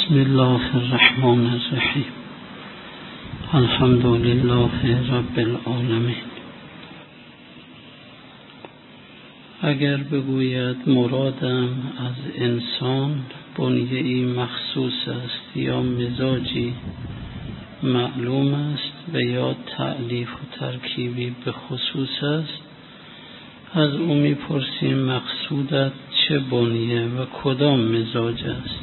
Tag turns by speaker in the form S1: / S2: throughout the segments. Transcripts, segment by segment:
S1: بسم الله الرحمن الرحیم. الحمد لله رب العالمین. اگر بگوید مرادم از انسان بنیه‌ای مخصوص است یا مزاجی معلوم است و یا تألیف و ترکیبی به خصوص است، از او میپرسیم مقصودت چه بنیه و کدام مزاج است؟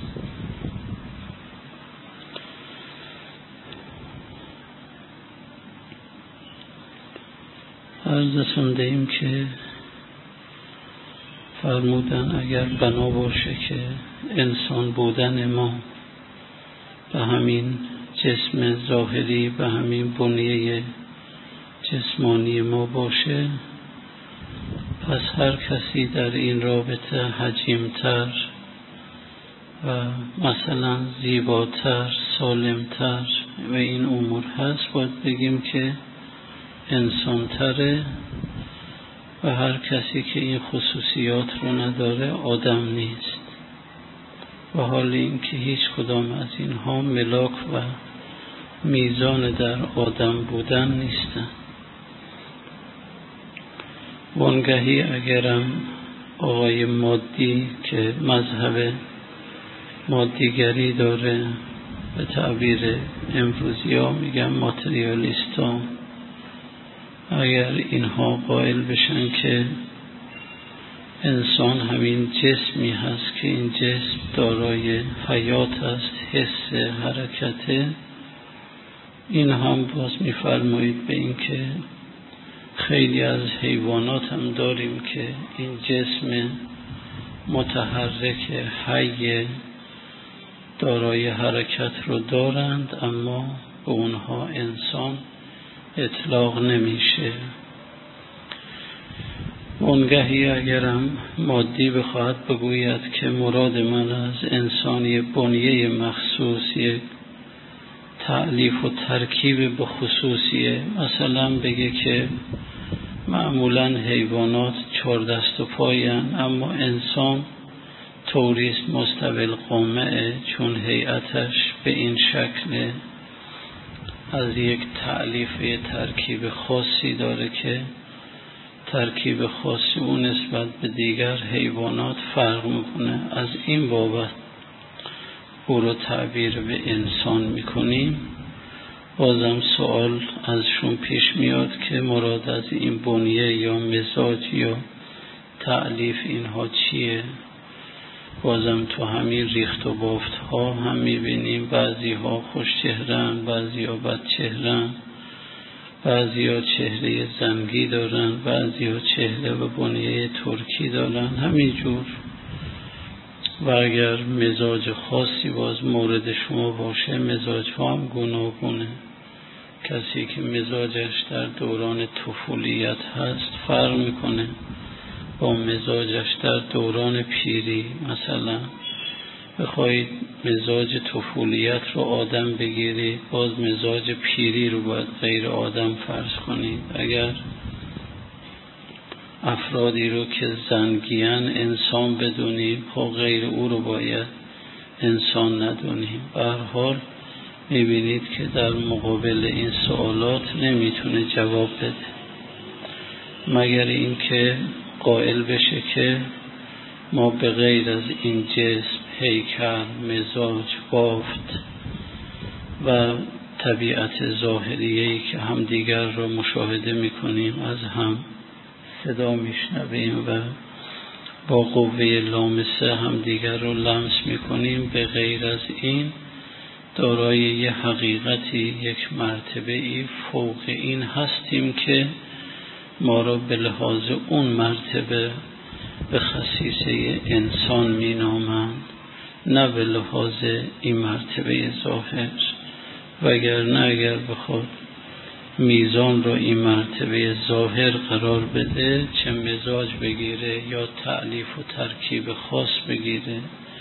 S1: عرضتون دهیم که فرمودن اگر بنا باشه که انسان بودن ما به همین جسم ظاهری، به همین بنیه جسمانی ما باشه، پس هر کسی در این رابطه حجیمتر و مثلا زیباتر، سالمتر و این امور هست، باید بگیم که انسان‌تره و هر کسی که این خصوصیات رو نداره آدم نیست. و حال این که هیچ کدام از اینها ملاک و میزان در آدم بودن نیستن. وانگهی اگرم آقای مادی که مذهب مادیگری داره، به تعبیر امروزی ها میگن ماتریالیستا، اگر اینها قائل بشن که انسان همین جسمی هست که این جسم دارای حیات است، حس، حرکته، این هم باز میفرمایید به این که خیلی از حیوانات هم داریم که این جسم متحرک حی دارای حرکت رو دارند، اما به اونها انسان اطلاق نمیشه. اونگهی اگرم مادی بخواهد بگوید که مراد من از انسانی بنیه مخصوص یک تألیف و ترکیب به خصوصیه، مثلا بگه که معمولا حیوانات 4 دست و پایان، اما انسان طوریست مستوی القامه، چون هیئتش به این شکل از یک تألیف ترکیب خاصی داره که ترکیب خاصی اون نسبت به دیگر حیوانات فرق میکنه، از این بابت او رو تعبیر به انسان میکنیم. بازم سوال ازشون پیش میاد که مراد از این بنیه یا مزاج یا تألیف اینها چیه؟ بازم تو همین ریخت و بافت ها هم میبینیم بعضی ها خوش چهرن، بعضی ها بد چهرن، بعضی ها چهره زنگی دارن، بعضی ها چهره و بنیه ترکی دارن، همینجور. و اگر مزاج خاصی باز مورد شما باشه، مزاج ها هم گوناگونه. کسی که مزاجش در دوران طفولیت هست فرق میکنه با مزاجش در دوران پیری. مثلا بخواید مزاج طفولیت رو آدم بگیرید، باز مزاج پیری رو باید غیر آدم فرض کنید. اگر افرادی رو که زنگیان انسان بدونیم، خب غیر او رو باید انسان ندونیم. به هر حال میبینید که در مقابل این سوالات نمیتونه جواب بده، مگر اینکه قائل بشه که ما به غیر از این جسم، هیکل، مزاج، بافت و طبیعت ظاهریه‌ای که هم دیگر رو مشاهده میکنیم، از هم صدا میشنویم و با قوه لامسه هم دیگر رو لمس میکنیم، به غیر از این دارای یه حقیقتی، یک مرتبه‌ای فوق این هستیم که ما را به لحاظ اون مرتبه به خصیصه انسان می نامند، نه به لحاظ این مرتبه ظاهر. وگرنه اگر بخواد میزان را این مرتبه ظاهر قرار بده، چه مزاج بگیره یا تألیف و ترکیب خاص بگیره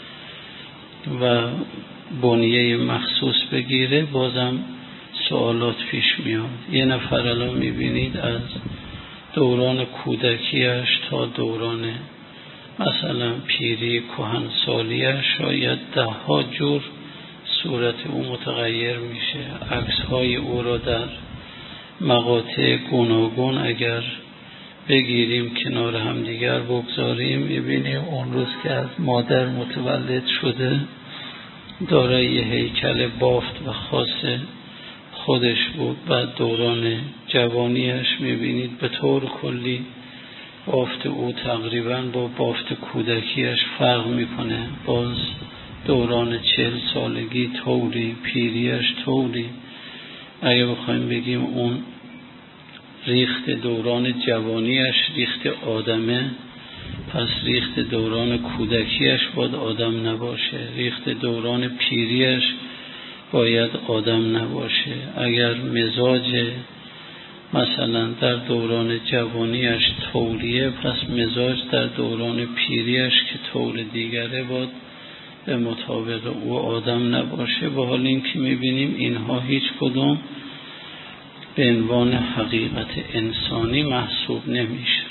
S1: و بنیه مخصوص بگیره، بازم سوالات پیش میاد. یه نفر الان میبینید از دوران کودکیش تا دوران مثلا پیری کهنسالیش شاید 10 جور صورت او متغیر میشه. عکس‌های او را در مقاطع گوناگون اگر بگیریم کنار هم دیگر بگذاریم، میبینیم اون روز که از مادر متولد شده دارای یه هیکل بافت و خاص خودش بود. بعد دوران جوانیش میبینید به طور کلی بافت او تقریبا با بافت کودکیش فرق میکنه. باز دوران 40 سالگی طوری، پیریش طوری. اگه بخوایم بگیم اون ریخت دوران جوانیش ریخت آدمه، پس ریخت دوران کودکیش باید آدم نباشه، ریخت دوران پیریش باید آدم نباشه. اگر مزاج مثلا در دوران جوانیش طوریه، پس مزاج در دوران پیریش که طور دیگره باید به مطابق او آدم نباشه. با حال این که میبینیم اینها هیچ کدوم به عنوان حقیقت انسانی محسوب نمیشه.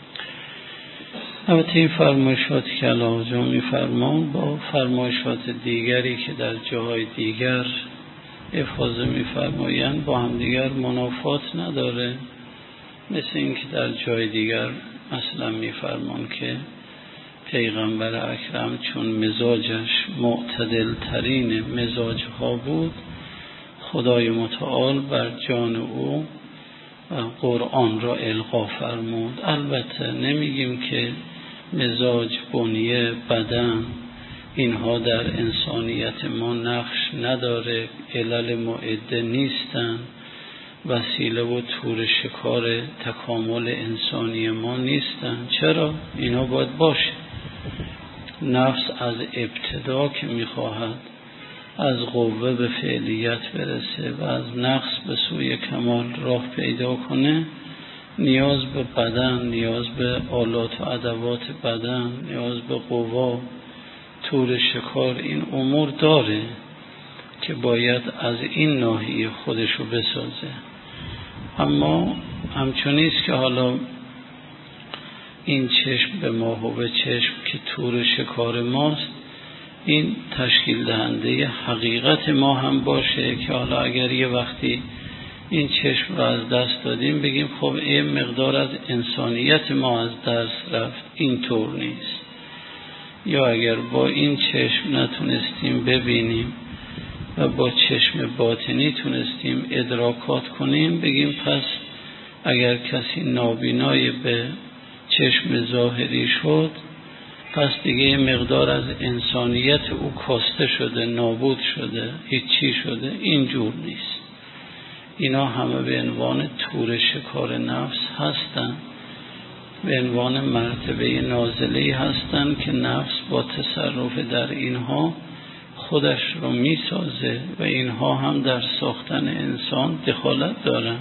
S1: البته این فرمایشاتی که الله جان میفرمان با فرمایشات دیگری که در جاهای دیگر افاضه میفرمایند با هم دیگر منافات نداره. مثل این که در جای دیگر مثلا میفرمان که پیغمبر اکرم چون مزاجش معتدل ترین مزاج ها بود، خدای متعال بر جان او قرآن را القا فرمود. البته نمیگیم که مزاج، بنیه، بدن اینها در انسانیت ما نقش نداره، علل معده نیستن، وسیله و تور شکار تکامل انسانی ما نیستن. چرا؟ اینا باید باشه. نفس از ابتدا که میخواهد از قوه به فعلیت برسه و از نقص به سوی کمال راه پیدا کنه، نیاز به بدن، نیاز به آلات و ادوات بدن، نیاز به قوا، تور شکار، این امور داره که باید از این ناحیه خودشو بسازه. اما همچنیست که حالا این چشم به ماه و به چشم که تور شکار ماست، این تشکیل دهنده حقیقت ما هم باشه که حالا اگر یه وقتی این چشم رو از دست دادیم بگیم خب این مقدار از انسانیت ما از دست رفت. این طور نیست. یا اگر با این چشم نتونستیم ببینیم و با چشم باطنی تونستیم ادراکات کنیم، بگیم پس اگر کسی نابینای به چشم ظاهری شد، پس دیگه مقدار از انسانیت او کاسته شده، نابود شده، هیچی شده. اینجور نیست. اینا همه به عنوان تور شکار نفس هستن، به عنوان مرتبه نازلی هستن که نفس با تصرف در اینها خودش رو میسازه و اینها هم در ساختن انسان دخالت دارن.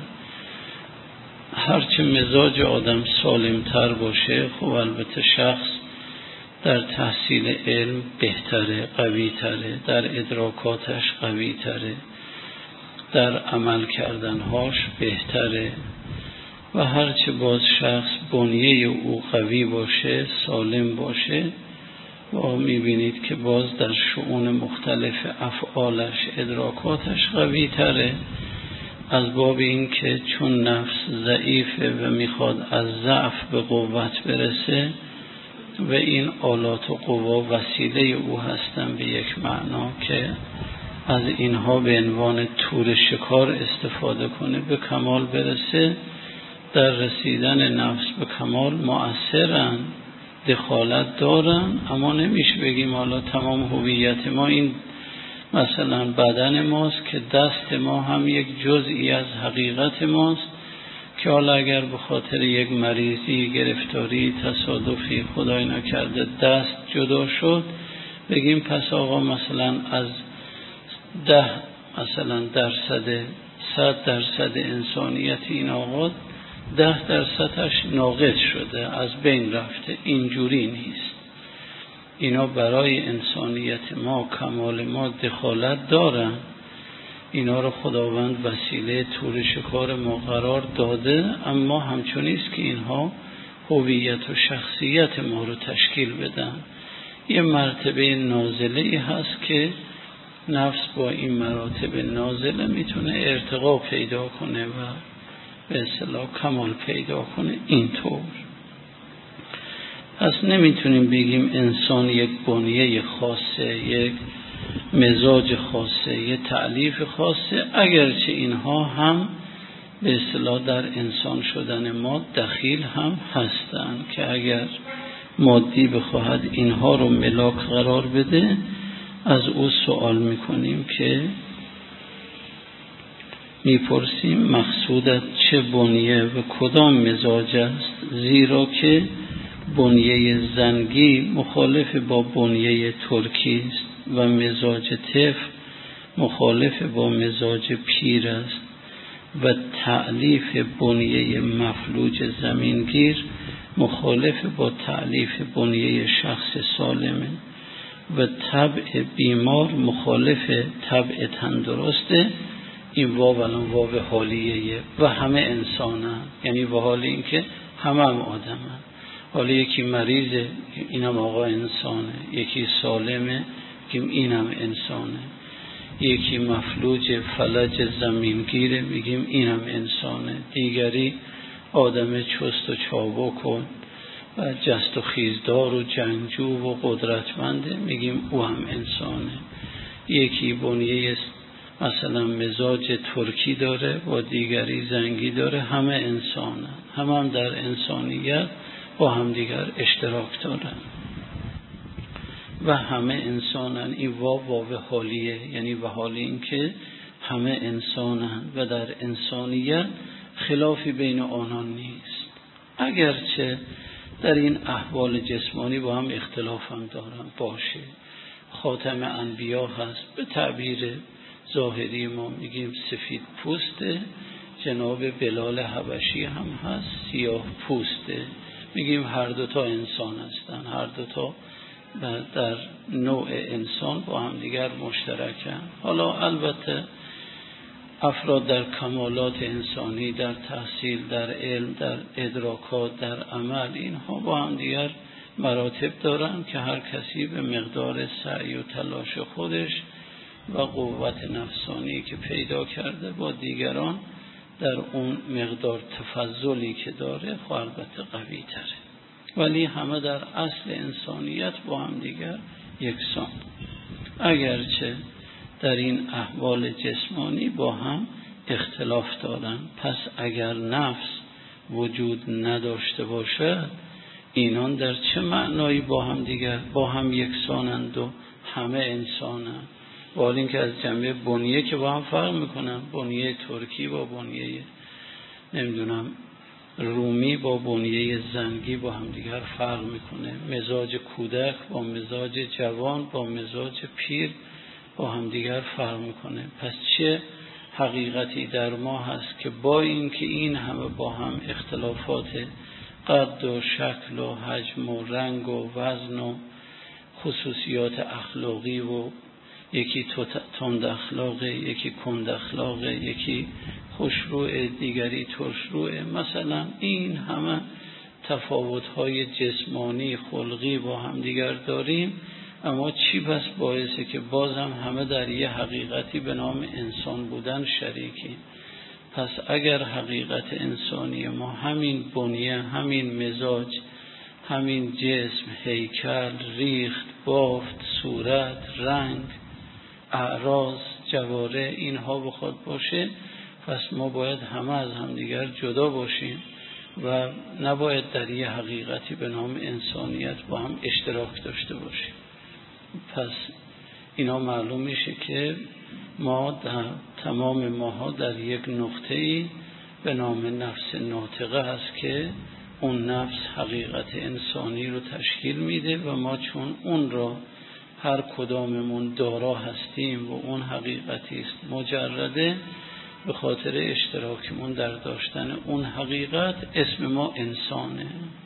S1: هرچه مزاج آدم سالمتر باشه، خب البته شخص در تحصیل علم بهتره، قوی تره، در ادراکاتش قوی تره، در عمل کردنهاش بهتره و هرچه باز شخص بنیه او قوی باشه، سالم باشه، و میبینید که باز در شؤون مختلف افعالش، ادراکاتش قوی تره. از باب این که چون نفس ضعیفه و میخواد از ضعف به قوت برسه و این آلات و قوا وسیله او هستن به یک معنا که از اینها به عنوان تور شکار استفاده کنه به کمال برسه، در رسیدن نفس به کمال مؤثرن، دخالت دارن. اما نمیشه بگیم حالا تمام هویت ما این مثلا بدن ماست که دست ما هم یک جزئی از حقیقت ماست که حالا اگر به خاطر یک مریضی، گرفتاری، تصادفی خدای نکرده دست جدا شد، بگیم پس آقا مثلا از 10 مثلا درصد 100% انسانیت این آقا 10%ش ناقص شده، از بین رفته. اینجوری نیست. اینا برای انسانیت ما، کمال ما دخالت دارن. اینا رو خداوند وسیله تور شکار ما قرار داده، اما همچنیست که اینها هویت و شخصیت ما رو تشکیل بدن. یه مرتبه نازلی هست که نفس با این مراتب نازله میتونه ارتقا پیدا کنه و به اصطلاح کمال پیدا کنه. اینطور پس نمیتونیم بگیم انسان یک بنیه خاصه، یک مزاج خاصه، یک تألیف خاصه، اگرچه اینها هم به اصطلاح در انسان شدن ما دخیل هم هستند که اگر مادی بخواهد اینها رو ملاک قرار بده، از او سوال میکنیم که میپرسیم مقصودت چه بنیه و کدام مزاج است، زیرا که بنیه زنگی مخالف با بنیه ترکی است و مزاج طفل مخالف با مزاج پیر است و تألیف بنیه مفلوج زمینگیر مخالف با تألیف بنیه شخص سالمه و طبع بیمار مخالف طبع تندرسته. این واو الان واو حالیه و همه انسان هم، یعنی به حال این که همه هم آدم هم. حالا یکی مریضه اینم آقا انسانه، یکی سالمه میگیم اینم انسانه، یکی مفلوج فلج زمینگیره میگیم اینم انسانه، دیگری آدم چست و چابک و جست و خیزدار و جنگجو و قدرتمنده میگیم او هم انسانه، یکی بنیه مثلا مزاج ترکی داره و دیگری زنگی داره، همه انسانه، هم در انسانیت با هم دیگر اشتراک دارن و همه انسانن. این واو حالیه، یعنی به حال این که همه انسانن و در انسانیت خلافی بین آنان نیست، اگرچه در این احوال جسمانی با هم اختلاف هم دارن باشه. خاتم انبیا هست، به تعبیر ظاهری ما میگیم سفید پوسته، جناب بلال حبشی هم هست سیاه پوسته، میگیم هر دوتا انسان هستن، هر دوتا در نوع انسان با هم دیگر مشترکن. حالا البته افراد در کمالات انسانی، در تحصیل، در علم، در ادراکات، در عمل، اینها با هم دیگر مراتب دارن که هر کسی به مقدار سعی و تلاش خودش و قوت نفسانی که پیدا کرده با دیگران در اون مقدار تفضلی که داره خب البته قوی تره، ولی همه در اصل انسانیت با هم دیگر یکسان، اگرچه در این احوال جسمانی با هم اختلاف دارن. پس اگر نفس وجود نداشته باشد، اینان در چه معنایی با هم دیگر با هم یکسانند و همه انسانند؟ با اینکه از جنبه بنیه که با هم فرق میکنن، بنیه ترکی با بنیه نمیدونم رومی با بنیه زنگی با هم دیگر فرق میکنه، مزاج کودک با مزاج جوان با مزاج پیر با هم دیگر فرق میکنه. پس چه حقیقتی در ما هست که با اینکه این همه با هم اختلافات قد و شکل و حجم و رنگ و وزن و خصوصیات اخلاقی و یکی تند اخلاقه، یکی کند اخلاقه، یکی خوشروئه، دیگری ترشروئه، مثلا این همه تفاوت‌های جسمانی خلقی با هم دیگر داریم، اما چی بس باعثه که بازم همه در یه حقیقتی به نام انسان بودن شریکیم؟ پس اگر حقیقت انسانی ما همین بنیه، همین مزاج، همین جسم، هیکل، ریخت، بافت، صورت، رنگ، اعراض، جواره، اینها بخواد باشه، پس ما باید همه از همدیگر جدا باشیم و نباید در یه حقیقتی به نام انسانیت با هم اشتراک داشته باشیم. پس اینا معلوم میشه که ما در تمام ماها در یک نقطه‌ای به نام نفس ناطقه هست که اون نفس حقیقت انسانی رو تشکیل میده و ما چون اون را هر کداممون دارا هستیم و اون حقیقتی است مجرده، به خاطر اشتراکمون در داشتن اون حقیقت اسم ما انسانه.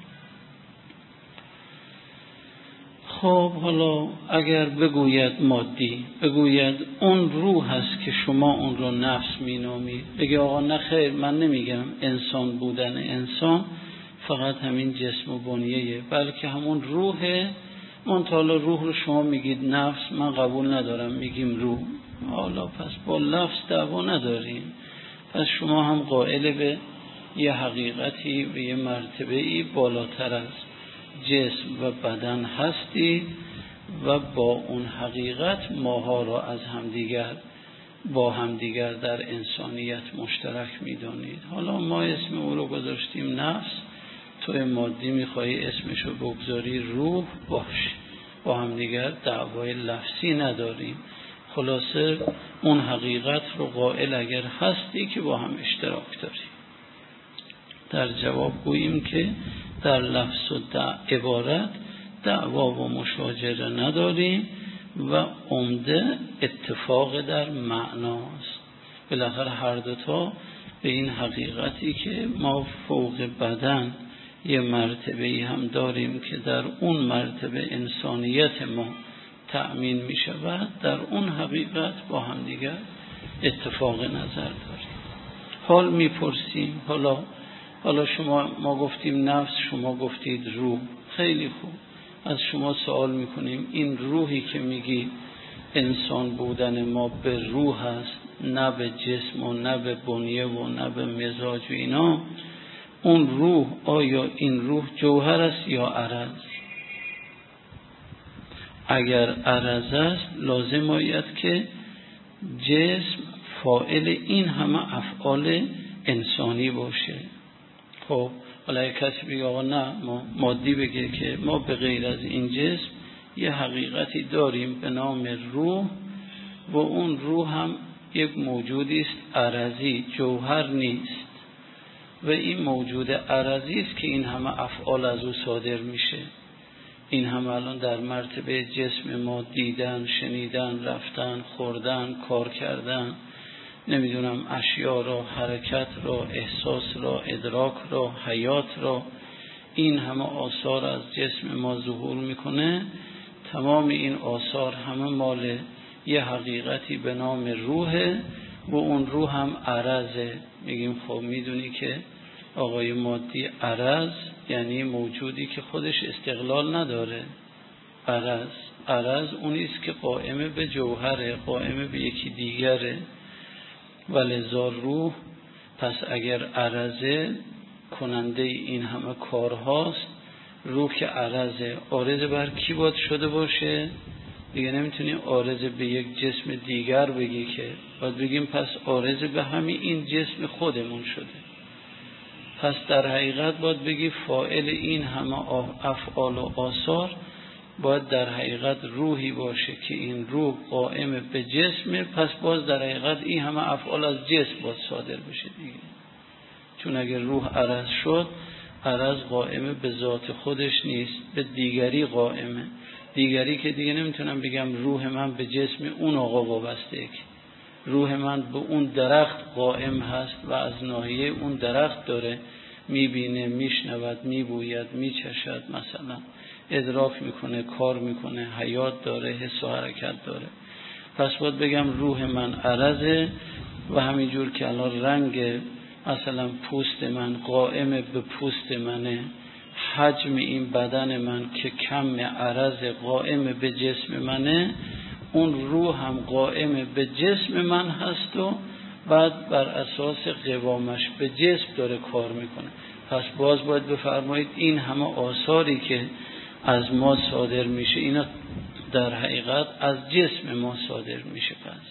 S1: خب حالا اگر بگوید مادی، بگوید اون روح هست که شما اون رو نفس مینامید، بگه آقا نه خیر، من نمیگم انسان بودن انسان فقط همین جسم و بنیه، بلکه همون روحه منتها روح رو شما میگید نفس، من قبول ندارم، میگیم روح. حالا پس با لفظ دعوا نداریم. پس شما هم قائل به یه حقیقتی و یه مرتبه‌ای بالاتر از جسم و بدن هستی و با اون حقیقت ماها را از همدیگر با همدیگر در انسانیت مشترک می‌دانید. حالا ما اسم او رو گذاشتیم نفس، تو مادی می‌خوای اسمشو بگذاری روح، باش، با همدیگر دعوای لفظی نداریم. خلاصه اون حقیقت رو قائل اگر هستی که با هم اشتراک داریم. در جواب گوییم که در لفظ و عبارت دعوا و مشاجره نداریم و عمده اتفاق در معناست. بالاخره هر دوتا به این حقیقتی که ما فوق بدن یه مرتبه‌ای هم داریم که در اون مرتبه انسانیت ما تأمین می شود، در اون حقیقت با هم دیگر اتفاق نظر داریم. حال می پرسیم، حالا ما گفتیم نفس، شما گفتید روح، خیلی خوب. از شما سوال می کنیم این روحی که میگی انسان بودن ما به روح هست، نه به جسم و نه به بنیه و نه به مزاج و اینا، اون روح آیا این روح جوهر است یا عرض؟ اگر عرض است لازم آید که جسم فاعل این همه افعال انسانی باشه. خب حالا کسی بگه آقا نه، ما مادی بگه که ما به غیر از این جسم یه حقیقتی داریم به نام روح و اون روح هم یک موجودی است عرضی، جوهر نیست و این موجود عرضی است که این همه افعال از او صادر میشه. این هم الان در مرتبه جسم ما دیدن، شنیدن، رفتن، خوردن، کار کردن، نمیدونم اشیا را، حرکت را، احساس را، ادراک را، حیات را، این همه آثار از جسم ما ظهور میکنه. تمام این آثار همه مال یه حقیقتی به نام روحه و اون روح هم عرضه. میگیم خب میدونی که آقای مادی عرض یعنی موجودی که خودش استقلال نداره. عرض اونیست که قائم به جوهره، قائم به یکی دیگره. ولذا روح پس اگر عرضه کننده این همه کارهاست، روح که عرضه عارض بر کی باید شده باشه؟ دیگه نمیتونی عارض به یک جسم دیگر بگی که، باید بگیم پس عارض به همین این جسم خودمون شده. پس در حقیقت باید بگی فاعل این همه افعال و آثار باید در حقیقت روحی باشه که این روح قائم به جسم، پس باز در حقیقت این همه افعال از جسم باید صادر بشه دیگه. چون اگر روح عرض شد، عرض قائم به ذات خودش نیست، به دیگری قائمه. دیگری که دیگه نمیتونم بگم روح من به جسم اون آقا وابسته، که روح من به اون درخت قائم هست و از ناحیه اون درخت داره میبینه، میشنود، میبوید، میچشد، مثلا ادراک میکنه، کار میکنه، حیات داره، حس و حرکت داره. پس باید بگم روح من عرضه و همینجور که الان رنگ مثلا پوست من قائم به پوست منه، حجم این بدن من که کم عرض قائم به جسم منه، اون روح هم قائم به جسم من هست و بعد بر اساس قوامش به جسم داره کار میکنه. پس باز باید بفرمایید این همه آثاری که از ما صادر میشه اینا در حقیقت از جسم ما صادر میشه. پس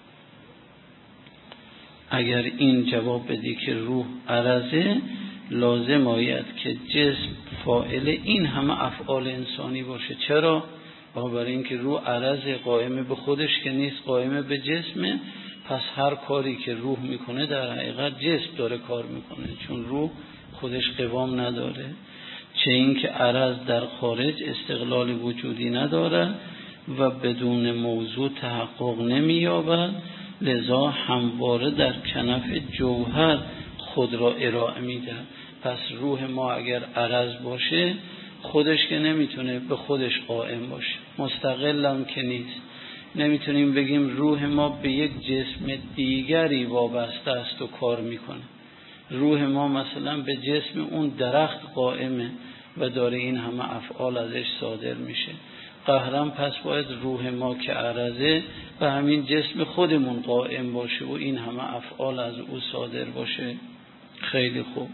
S1: اگر این جواب بدی که روح عرضه، لازم آید که جسم فاعل این همه افعال انسانی باشه. چرا؟ برای اینکه روح عرض قائم به خودش که نیست، قائم به جسمه. پس هر کاری که روح میکنه در حقیقت جسم داره کار میکنه، چون روح خودش قوام نداره. چه اینکه عرض در خارج استقلال وجودی نداره و بدون موضوع تحقق نمییابد، لذا همواره در کنف جوهر خود را ارائه میده. پس روح ما اگر عرض باشه، خودش که نمیتونه به خودش قائم باشه، مستقل هم که نیست. نمیتونیم بگیم روح ما به یک جسم دیگری وابسته است و کار میکنه. روح ما مثلا به جسم اون درخت قائمه و داره این همه افعال ازش صادر میشه. قهرم پس باید روح ما که عرضه و همین جسم خودمون قائم باشه و این همه افعال از او صادر باشه. خیلی خوب.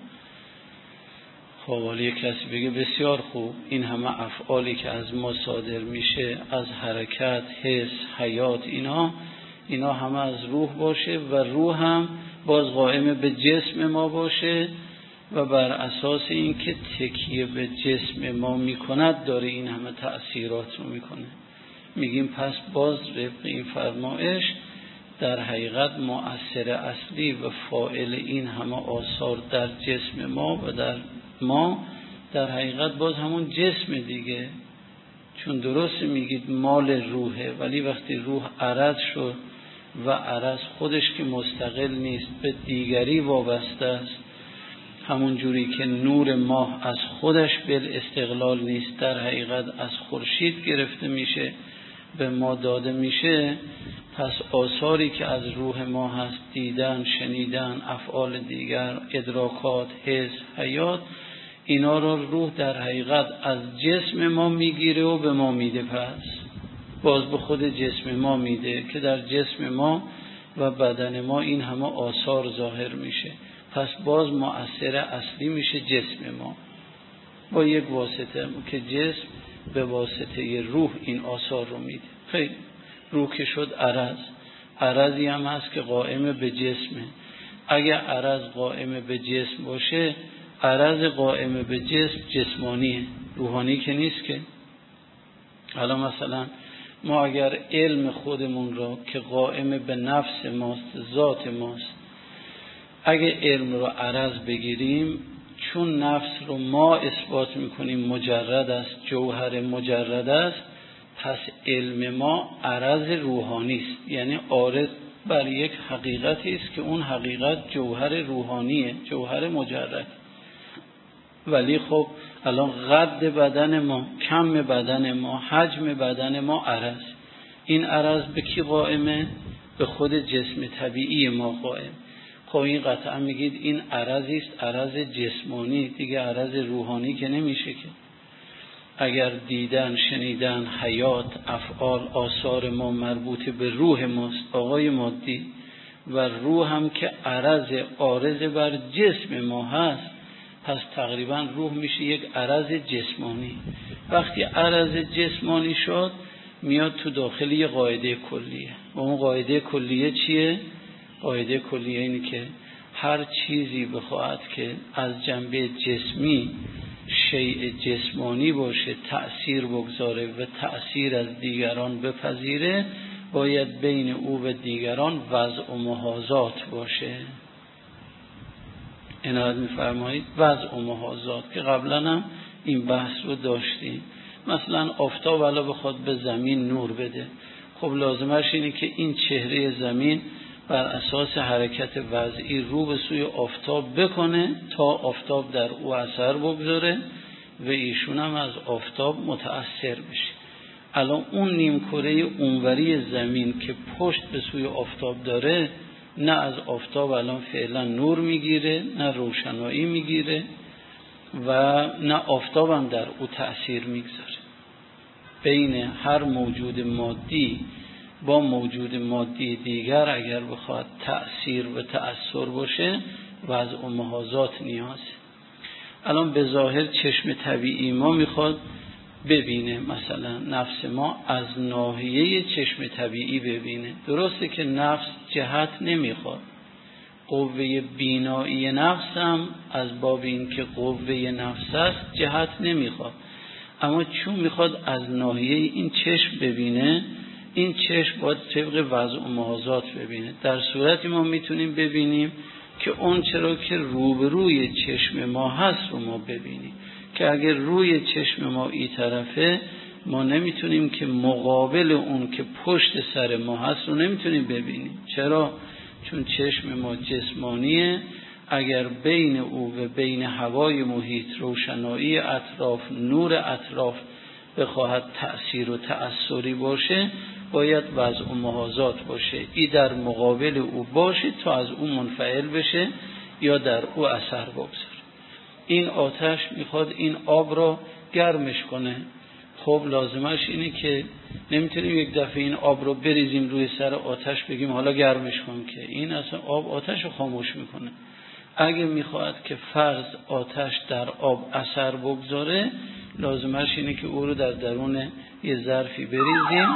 S1: خب ولی کسی بگه بسیار خوب، این همه افعالی که از ما صادر میشه، از حرکت، حس، حیات، اینا همه از روح باشه و روح هم باز قائم به جسم ما باشه و بر اساس این که تکیه به جسم ما میکند داره این همه تأثیرات رو میکنه. میگیم پس باز رفق این فرمایش در حقیقت مؤثر اصلی و فاعل این همه آثار در جسم ما و در ما در حقیقت باز همون جسم دیگه. چون درست میگید مال روحه، ولی وقتی روح عرض شد و عرض خودش که مستقل نیست، به دیگری وابسته است، همون جوری که نور ماه از خودش بالاستقلال نیست، در حقیقت از خورشید گرفته میشه به ما داده میشه، پس آثاری که از روح ما هست، دیدن، شنیدن، افعال دیگر، ادراکات، حس، حیات، اینا رو روح در حقیقت از جسم ما میگیره و به ما میده. پس باز به خود جسم ما میده که در جسم ما و بدن ما این همه آثار ظاهر میشه. پس باز مؤثر اصلی میشه جسم ما با یک واسطه که جسم به واسطه روح این آثار رو میده. خیلی روح که شد عرضی هم هست که قائم به جسمه. اگر عرض قائم به جسم باشه، عرض قائم به جسم جسمانیه، روحانی که نیست که. حالا مثلا ما اگر علم خودمون را که قائم به نفس ماست، ذات ماست، اگه علم رو عرض بگیریم، چون نفس رو ما اثبات میکنیم مجرد است، جوهر مجرد است، پس علم ما عرض روحانی است، یعنی عارض بر یک حقیقتی است که اون حقیقت جوهر روحانیه، جوهر مجرد. ولی خب الان قد بدن ما، کم بدن ما، حجم بدن ما عرض. این عرض به کی قائمه؟ به خود جسم طبیعی ما قائم. خب این قطعا میگید این عرضی است، عرض جسمانی دیگه، عرض روحانی که نمیشه که. اگر دیدن، شنیدن، حیات، افعال، آثار ما مربوط به روح ماست، آقای مادی، و روح هم که عارض بر جسم ما هست، پس تقریبا روح میشه یک عرض جسمانی. وقتی عرض جسمانی شد، میاد تو داخل یه قاعده کلیه. و اون قاعده کلیه چیه؟ قاعده کلیه اینه که هر چیزی بخواهد که از جنبه جسمی شیء جسمانی باشه، تأثیر بگذاره و تأثیر از دیگران بپذیره، باید بین او و دیگران وضع و محاذات باشه. عنایت می‌فرمایید وضع و محاذات که قبلا هم این بحث رو داشتیم. مثلا آفتاب الا بخواد به زمین نور بده، خب لازمش اینه که این چهره زمین بر اساس حرکت وضعی رو به سوی آفتاب بکنه تا آفتاب در او اثر بگذاره و ایشون هم از آفتاب متأثر بشه. الان اون نیمکره اونوری زمین که پشت به سوی آفتاب داره، نه از آفتاب الان فعلا نور میگیره، نه روشنایی میگیره و نه آفتاب هم در او تأثیر میگذاره. بین هر موجود مادی با موجود مادی دیگر اگر بخواد تأثیر و تأثیر باشه، وضع و محاذات نیازه. الان به ظاهر چشم طبیعی ما میخواد ببینه، مثلا نفس ما از ناحیه چشم طبیعی ببینه. درسته که نفس جهت نمیخواد، قوه بینایی نفس هم از باب این که قوه نفس است جهت نمیخواد، اما چون میخواد از ناحیه این چشم ببینه، این چشم باید طبق وضع و محاذات ببینه. در صورتی ما میتونیم ببینیم که اون چرا که روبروی چشم ما هست رو ما ببینیم، که اگر روی چشم ما این طرفه، ما نمیتونیم که مقابل اون که پشت سر ما هست رو نمیتونیم ببینیم. چرا؟ چون چشم ما جسمانیه. اگر بین او و بین هوای محیط، روشنایی اطراف، نور اطراف بخواهد تأثیر و تأثیری باشه، باید وضع و محاذات باشه، ای در مقابل او باشه تا از او منفعل بشه یا در او اثر بگذاره. این آتش میخواد این آب را گرمش کنه، خب لازمش اینه که نمیتونیم یک دفعه این آب رو بریزیم روی سر آتش بگیم حالا گرمش کن، که این اصلا آب آتش رو خاموش میکنه. اگه میخواد که فرض آتش در آب اثر بگذاره، لازمش اینه که او رو در درون یه ظرفی بریزیم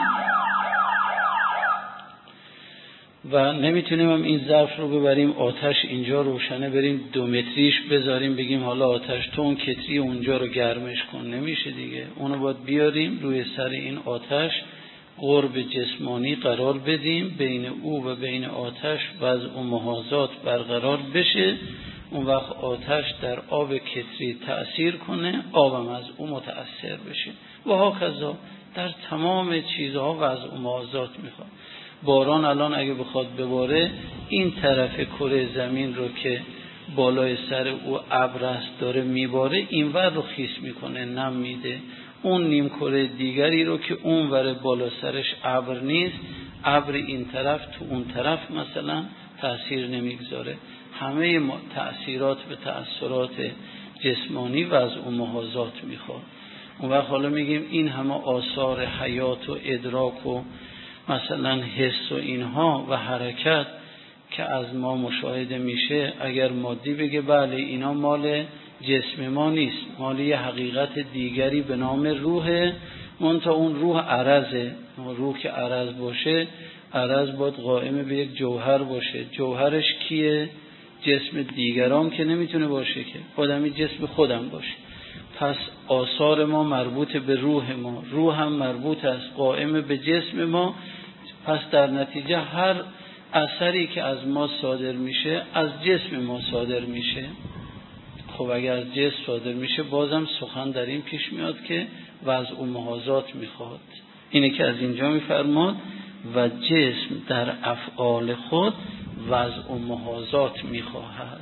S1: و نمیتونیم هم این ظرف رو ببریم آتش اینجا روشنه بریم 2 متریش بذاریم بگیم حالا آتش تو اون کتری اونجا رو گرمش کن، نمیشه دیگه. اونو باید بیاریم روی سر این آتش، قرب جسمانی قرار بدیم، بین او و بین آتش وضع و محاذات برقرار بشه. اون وقت آتش در آب کتری تأثیر کنه، آبم از او متأثر بشه. و هاکذا در تمام چیزها وضع و محاذات میخواد. باران الان اگه بخواد بباره، این طرف کره زمین رو که بالای سر او ابر است داره میباره، این ور رو خیس میکنه، نم میده. اون نیم کره دیگری رو که اون ور بالا سرش ابر نیست، ابر این طرف تو اون طرف مثلا تأثیر نمیگذاره. همه تأثیرات به تأثیرات جسمانی وضع و محاذات میخواد. اون وقت حالا میگیم این همه آثار حیات و ادراک و مثلا حس و اینها و حرکت که از ما مشاهده میشه، اگر مادی بگه بله اینا مال جسم ما نیست، مال یه حقیقت دیگری به نام روحه، منتها اون روح عرضه. روح که عرض باشه، عرض باید قائم به یک جوهر باشه. جوهرش کیه؟ جسم دیگران که نمیتونه باشه، که آدمی جسم خودم باشه. پس آثار ما مربوط به روح ما، روح هم مربوط است قائم به جسم ما. پس در نتیجه هر اثری که از ما صادر میشه از جسم ما صادر میشه. خب اگر از جسم صادر میشه، بازم سخن در این پیش میاد که وضع و محاذات میخواد. اینه که از اینجا میفرماد و جسم در افعال خود وضع و محاذات میخواهد.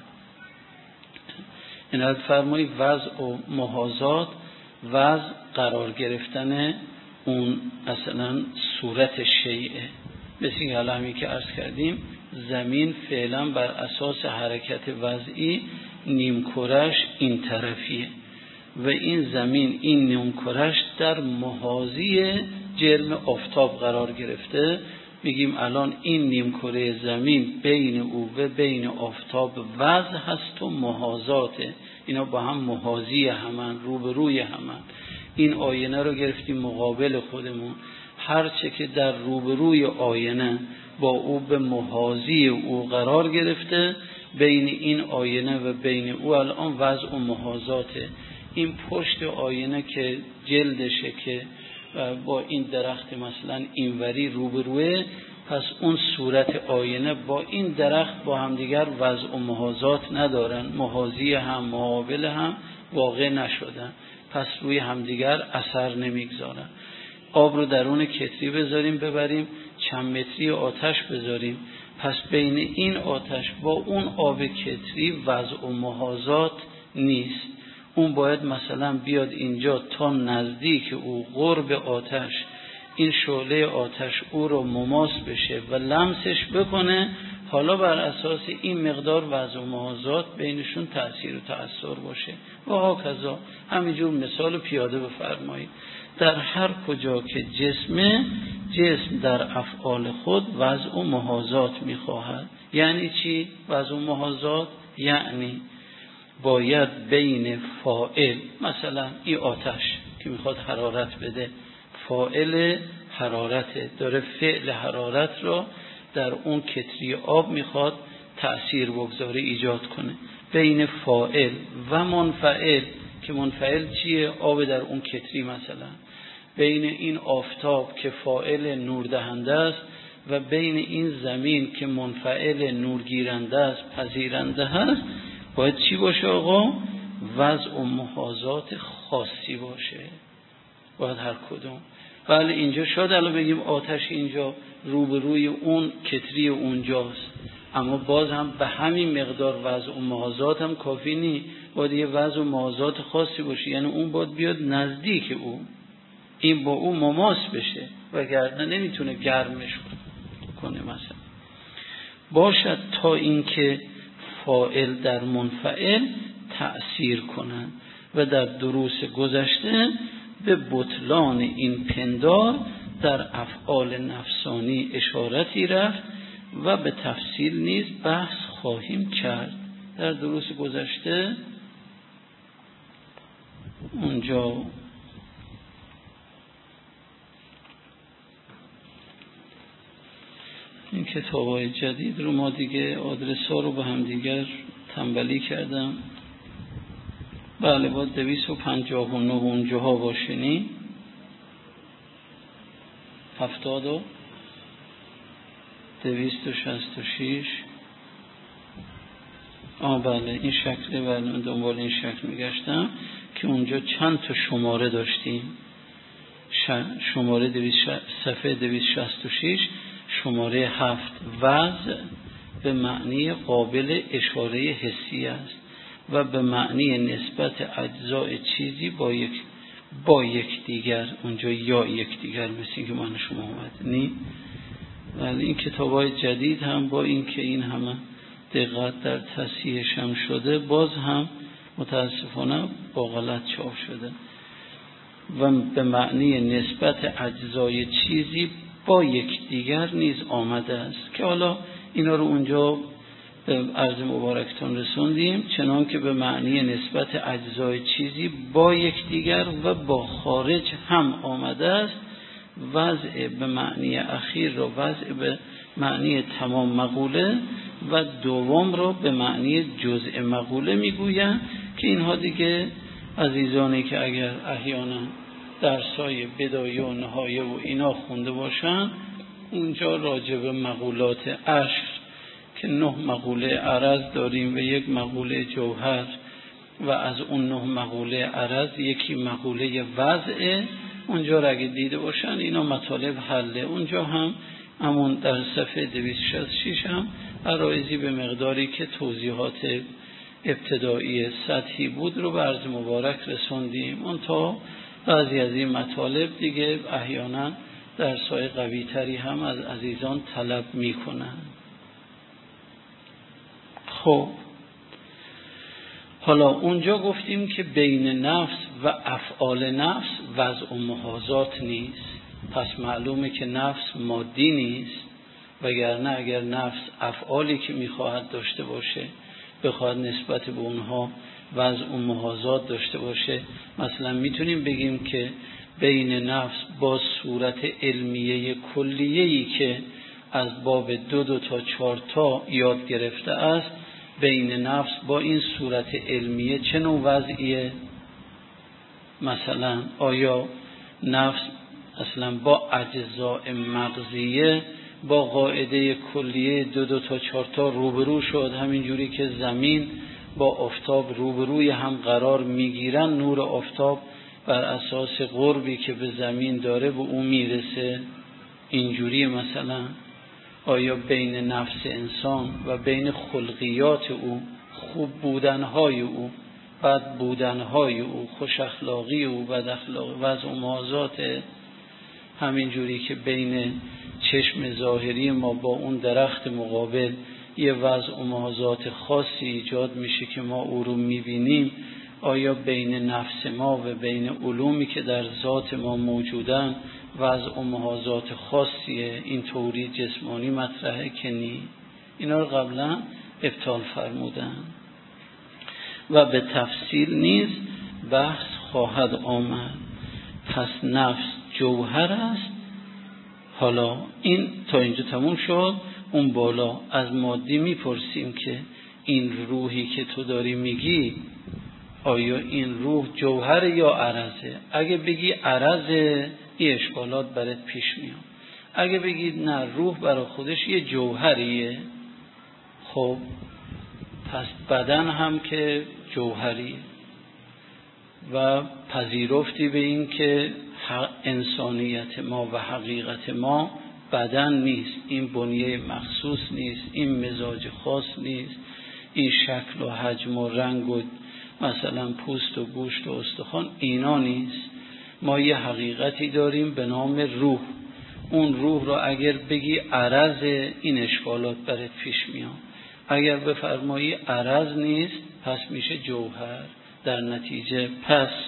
S1: این فرمایی وضع و محاذات، وضع قرار گرفتن اون مثلا صورت شیئه. مثل علمی که عرض کردیم، زمین فعلا بر اساس حرکت وضعی نیمکره‌اش این طرفیه و این زمین این نیمکره‌اش در محاذی جرم آفتاب قرار گرفته. میگیم الان این نیمکره زمین بین او و بین آفتاب وضع هست و محاذاته، اینا با هم محاذی همن، روبروی همن. این آینه رو گرفتیم مقابل خودمون، هرچه که در روبروی آینه با او به محاذی او قرار گرفته، بین این آینه و بین او الان وضع و محاذاته. این پشت آینه که جلدشه که با این درخت مثلا اینوری روبروه، پس اون صورت آینه با این درخت با همدیگر وضع و محاذات ندارن، محاذی هم مقابل هم واقع نشدن، پس روی همدیگر اثر نمیگذارن. آب رو درون کتری بذاریم ببریم، چند متری آتش بذاریم، پس بین این آتش با اون آب کتری وضع و محاذات نیست. اون باید مثلا بیاد اینجا تا نزدیک او قرب آتش، این شعله آتش او رو مماس بشه و لمسش بکنه. حالا بر اساس این مقدار وضع و محاذات بینشون تأثیر و تأثیر باشه. و هاکذا همینجور مثال پیاده بفرمایید. در هر کجا که جسم در افعال خود وضع و محاذات میخواهد. یعنی چی وضع و محاذات؟ یعنی باید بین فاعل، مثلا این آتش که میخواد حرارت بده، فاعل حرارته، داره فعل حرارت را در اون کتری آب میخواد تأثیر بگذاره، ایجاد کنه. بین فاعل و منفعل، که منفعل چیه؟ آب در اون کتری مثلا. بین این آفتاب که فاعل نور دهنده است و بین این زمین که منفعل نورگیرنده است، پذیرنده هست، باید چی باشه آقا؟ وضع و محاذات خاصی باشه. باید هر کدوم. بله اینجا شاید الان بگیم آتش اینجا روبروی اون کتری اونجاست، اما باز هم به همین مقدار وضع و محاذات هم کافی نی، باید یه وضع و محاذات خاصی باشه. یعنی اون باید بیاد نزدیک او، این با او مماس بشه، وگرنه نمیتونه گرمش کنه مثلا. باشد تا اینکه فاعل در منفعل تأثیر کنن. و در دروس گذشته به بطلان این پندار در افعال نفسانی اشارتی رفت و به تفصیل نیز بحث خواهیم کرد. در دروس گذشته اونجا این کتاب‌های جدید رو ما دیگه آدرس‌ها رو به هم دیگر تنبلی کردم. بله با 259 اونجاها باشنی 70 و 266 بله این شکل، بله دنبال این شکل میگشتم که اونجا چند تا شماره داشتیم. شماره صفحه 266 شماره 7 وضع به معنی قابل اشاره حسی است و به معنی نسبت اجزای چیزی با یکدیگر. اونجا یا یکدیگر مثل این که معنی شما اومد نی. ولی این کتاب‌های جدید هم با این که این همه دقت در تصحیحش هم شده باز هم متاسفانه با غلط چاپ شده و به معنی نسبت اجزای چیزی با یکدیگر نیز آمده است که حالا اینا رو اونجا به عرض مبارکتون رسوندیم. چنان که به معنی نسبت اجزای چیزی با یکدیگر و با خارج هم آمده است، وضع به معنی اخیر را وضع به معنی تمام مقوله و دوم را به معنی جزء مقوله میگویند که اینها دیگه عزیزانی که اگر احیانا درسای بدایه و نهایه و اینا خونده باشن اونجا راجع به مقولات عشر که 9 مقوله عرض داریم و 1 مقوله جوهر و از اون 9 مقوله عرض یکی مقوله وضعه، اونجا را اگه دیده باشن اینا مطالب حله. اونجا هم همون در صفحه 266 هم عرایزی به مقداری که توضیحات ابتدایی سطحی بود رو به عرض مبارک رسوندیم. اون تا بعضی از این مطالب دیگه احیانا درسای قوی تری هم از عزیزان طلب میکنن. خب حالا اونجا گفتیم که بین نفس و افعال نفس وضع و محاذات نیست، پس معلومه که نفس مادی نیست، وگرنه اگر نفس افعالی که میخواهد داشته باشه بخواد نسبت به اونها وضع و محاذات داشته باشه، مثلا میتونیم بگیم که بین نفس با صورت علمیه کلیه‌ای که از باب 2 تا 4 تا یاد گرفته است، بین نفس با این صورت علمیه چه نوع وضعیه؟ مثلا آیا نفس اصلا با اجزاء مغزیه با قاعده کلیه 2 تا 4 تا روبرو شد، همینجوری که زمین با آفتاب روبروی هم قرار میگیرن، نور آفتاب بر اساس قربی که به زمین داره به اون میرسه، اینجوری مثلا آیا بین نفس انسان و بین خلقیات او، خوب بودنهای او، بد بودنهای او، خوش اخلاقی او، بد اخلاقی، وضع و محاذات، همینجوری که بین چشم ظاهری ما با اون درخت مقابل یه وضع و محاذات خاصی ایجاد میشه که ما او رو میبینیم، آیا بین نفس ما و بین علومی که در ذات ما موجودن وضع و محاذات خاصیه این طوری جسمانی مطرحه که نی؟ اینا رو قبلا ابطال فرمودن و به تفصیل نیز بحث خواهد آمد. پس نفس جوهر است. حالا این تا اینجا تموم شد. اون بالا از مادی میپرسیم که این روحی که تو داری میگی آیا این روح جوهر یا عرضه؟ اگه بگی عرضه این اشکالات برات پیش میاد. اگه بگی نه روح برای خودش یه جوهریه، خب پس بدن هم که جوهریه و پذیرفتی به این که انسانیت ما و حقیقت ما بدن نیست، این بنیه مخصوص نیست، این مزاج خاص نیست، این شکل و حجم و رنگ و مثلا پوست و گوشت و استخوان اینا نیست. ما یه حقیقتی داریم به نام روح. اون روح رو اگر بگی عرض این اشکالات برات پیش میاد. اگر بفرمایی عرض نیست پس میشه جوهر. در نتیجه پس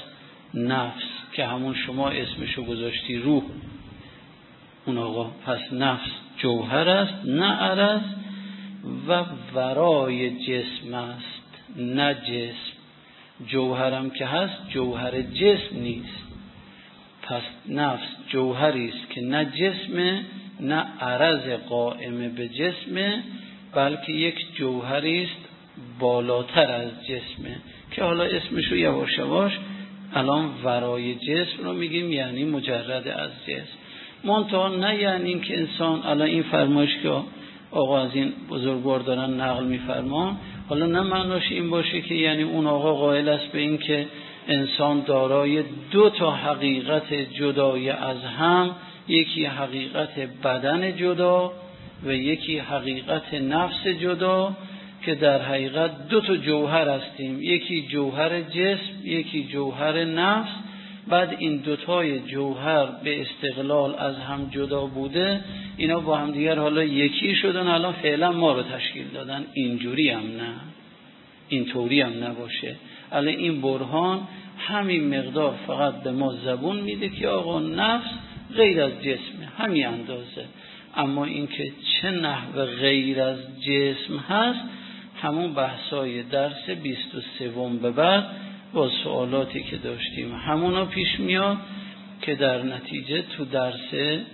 S1: نفس که همون شما اسمشو گذاشتی روح، اون آقا پس نفس جوهر است نه عرض و ورای جسم است نه جسم. جوهرم که هست جوهر جسم نیست، پس نفس جوهری است که نه جسمه نه عرض قائم به جسمه، بلکه یک جوهری است بالاتر از جسمه که حالا اسمشو یواش یواش الان ورای جسم رو میگیم، یعنی مجرد از جسم. منتها نه یعنی این که انسان، الان این فرمایش که آقا از این بزرگوار دارن نقل میفرمان، حالا نه معناش این باشه که یعنی اون آقا قائل است به این که انسان دارای دو تا حقیقت جدای از هم، یکی حقیقت بدن جدا و یکی حقیقت نفس جدا، که در حقیقت دو تا جوهر هستیم، یکی جوهر جسم یکی جوهر نفس. بعد این دوتای جوهر به استقلال از هم جدا بوده، اینا با هم دیگر حالا یکی شدن، الان فعلا ما رو تشکیل دادن. اینجوری هم نه، اینطوری هم نباشه. الان این برهان همین مقدار فقط به ما زبون میده که آقا نفس غیر از جسمه، همین اندازه. اما این که چه نحو غیر از جسم هست، همون بحثای درس 23 به بعد با سوالاتی که داشتیم همونا پیش میاد که در نتیجه تو درس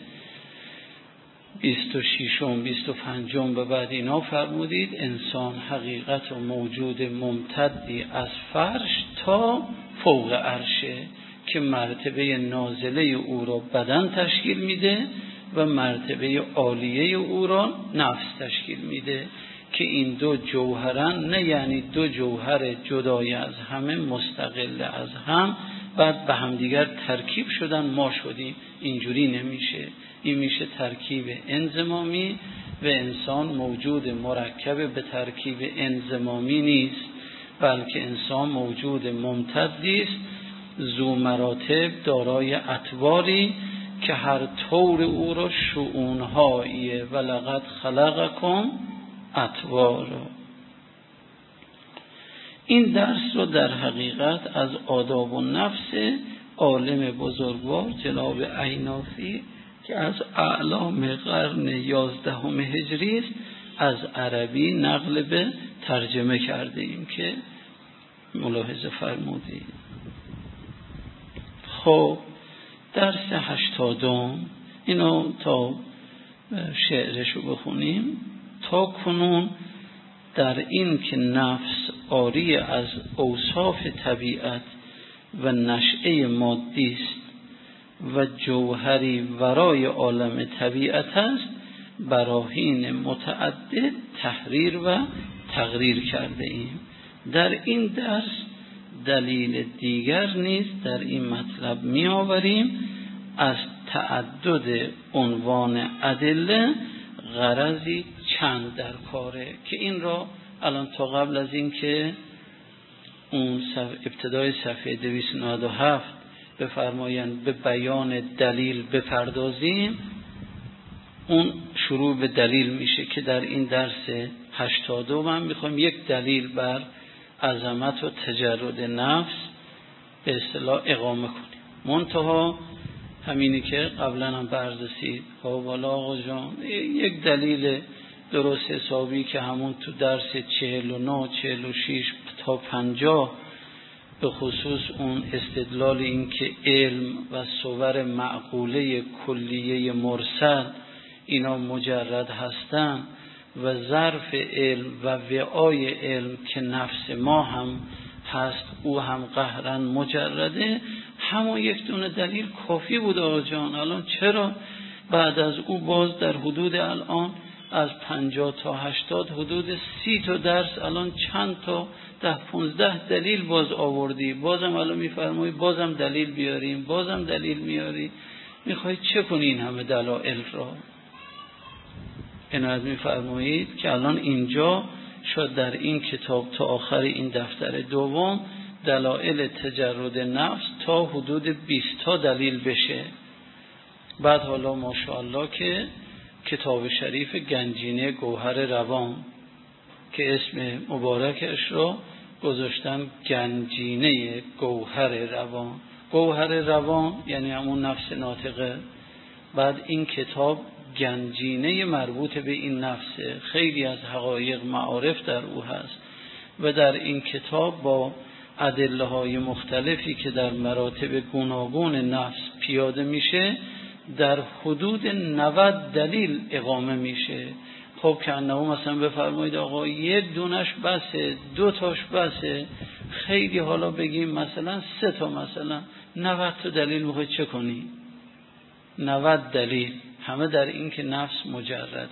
S1: 26 25 به بعد اینا فرمودید انسان حقیقت و موجود ممتدی از فرش تا فوق عرشه که مرتبه نازله او را بدن تشکیل میده و مرتبه عالیه او را نفس تشکیل میده، که این دو جوهرن، نه یعنی دو جوهر جدای از همه مستقل از هم بعد به هم دیگر ترکیب شدن ما شدیم. اینجوری نمیشه. این میشه ترکیب انضمامی و انسان موجود مرکب به ترکیب انضمامی نیست، بلکه انسان موجود ممتدی است ذو مراتب دارای اطواری که هر طور او را شؤونهاییه و لقد خلقکم اطوارا. این درس رو در حقیقت از آداب و نفس عالم بزرگوار جناب عینافی که از اعلام قرن 11 هجری است از عربی نقل به ترجمه کرده ایم که ملاحظه فرمودید. خب درس 80 اینو تا شعرشو بخونیم. تا کنون در این که نفس عاری از اوصاف طبیعت و نشأه مادی است و جوهری ورای عالم طبیعت است، براهین متعدد تحریر و تقریر کرده ایم. در این درس دلیل دیگر نیز در این مطلب می آوریم. از تعدد عنوان ادله غرضی چند در کاره که این را الان تا قبل از این که اون ابتدای صفحه 297 بفرمایند به بیان دلیل بپردازیم، اون شروع به دلیل میشه که در این درس 82 من میخوام یک دلیل بر عظمت و تجرد نفس به اصطلاح اقامه کنیم. منتها همینی که قبلا هم بررسید. خب والا آقا جان یک دلیل درست حسابی که همون تو درس 49 46 تا 50 به خصوص اون استدلال این که علم و صور معقوله کلیه مرسل اینا مجرد هستن و ظرف علم و وعای علم که نفس ما هم هست او هم قهرن مجرده، همون یک دونه دلیل کافی بود آقا جان. الان چرا بعد از او باز در حدود الان از 50 تا 80 حدود 30 تا درس الان چند تا 10-15 دلیل باز آوردی، بازم الان میفرمایی بازم دلیل بیاریم، بازم دلیل میاری، میخوای چه کنی این همه دلائل را؟ عنایت میفرمایید که الان اینجا شد در این کتاب تا آخر این دفتر دوم دلائل تجرد نفس تا حدود 20 تا دلیل بشه. بعد حالا ماشاءالله که کتاب شریف گنجینه گوهر روان که اسم مبارکش رو گذاشتم گنجینه گوهر روان. گوهر روان یعنی همون نفس ناطقه. بعد این کتاب گنجینه مربوط به این نفسه، خیلی از حقایق معارف در او هست و در این کتاب با ادله های مختلفی که در مراتب گوناگون نفس پیاده میشه در حدود 90 دلیل اقامه میشه. خب که انه مثلا بفرمایید آقا یک دونش بسه، دو تاش بسه، خیلی حالا بگیم مثلا 3 تا، مثلا 90 تا دلیل میخوای چه کنی؟ 90 دلیل همه در این که نفس مجرده.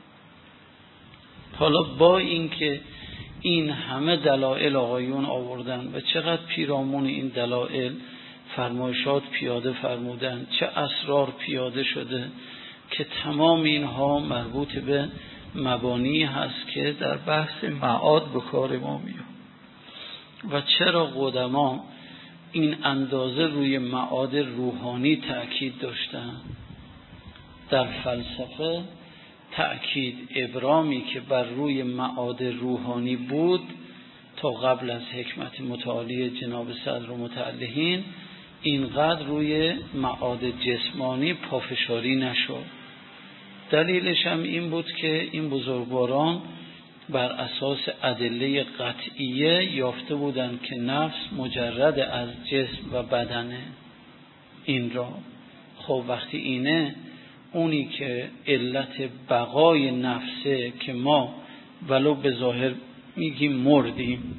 S1: حالا با این که این همه دلائل آقایون آوردن و چقدر پیرامون این دلائل فرمایشات پیاده فرمودن، چه اسرار پیاده شده که تمام اینها مربوط به مبانی هست که در بحث معاد به کار ما میاد. و چرا قدما این اندازه روی معاد روحانی تأکید داشتن؟ در فلسفه تأکید ابرامی که بر روی معاد روحانی بود تا قبل از حکمت متعالی جناب صدر و متعلهین اینقدر روی معاد جسمانی پافشاری نشد. دلیلش هم این بود که این بزرگواران بر اساس ادله قطعیه یافته بودند که نفس مجرد از جسم و بدنه. این را خب وقتی اینه، اونی که علت بقای نفسه که ما ولو به ظاهر میگیم مردیم،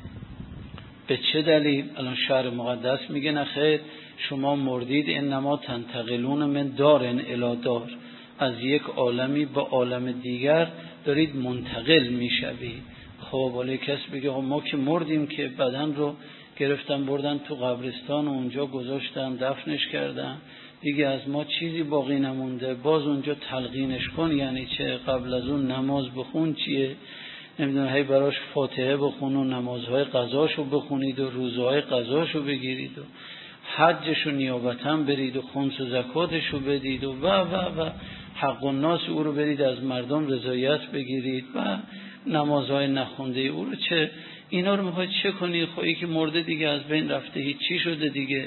S1: به چه دلیل؟ الان شرع مقدس میگه نه خیر، شما مردید، انما تنتقلون من دارن الی دار، از یک عالمی به عالم دیگر دارید منتقل میشوید. خب ولی کس بگه ما که مردیم که بدن رو گرفتن بردن تو قبرستان و اونجا گذاشتن دفنش کردن، دیگه از ما چیزی باقی نمونده، باز اونجا تلقینش کن یعنی چه؟ قبل از اون نماز بخون چیه؟ نمیدونم هی براش فاتحه بخون و نمازهای قضاشو بخونید و روزهای قضاشو بگیرید و حجشو نیابتاً برید و خمس و زکاتشو بدید و حق الناس او رو برید از مردم رضایت بگیرید و نمازهای نخونده او رو چه؟ اینا رو میخواید چه کنی؟ خواهی که مرده دیگه از بین رفته، هیچ چی شده دیگه.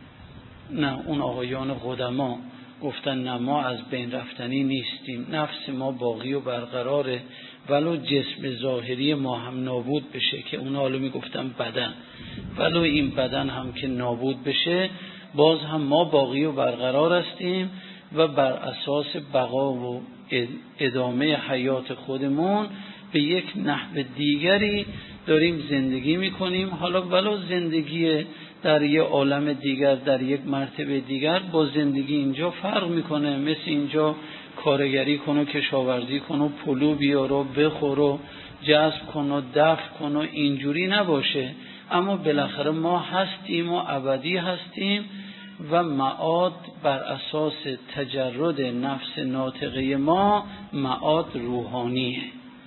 S1: نه، اون آقایان قدما گفتن نه، ما از بین رفتنی نیستیم، نفس ما باقی و برقراره، ولو جسم ظاهری ما هم نابود بشه، که اون حالا میگفتن بدن، ولو این بدن هم که نابود بشه باز هم ما باقی و برقرار هستیم و بر اساس بقا و ادامه حیات خودمون به یک نحو دیگری داریم زندگی میکنیم. حالا ولو زندگی در یک عالم دیگر، در یک مرتبه دیگر، با زندگی اینجا فرق میکنه. مثل اینجا کارگری کن و کشاورزی کن و پلو بیار و بخور و جذب کن و دفع کن و اینجوری نباشه. اما بالاخره ما هستیم و ابدی هستیم و معاد بر اساس تجرد نفس ناطقه ما معاد روحانیه.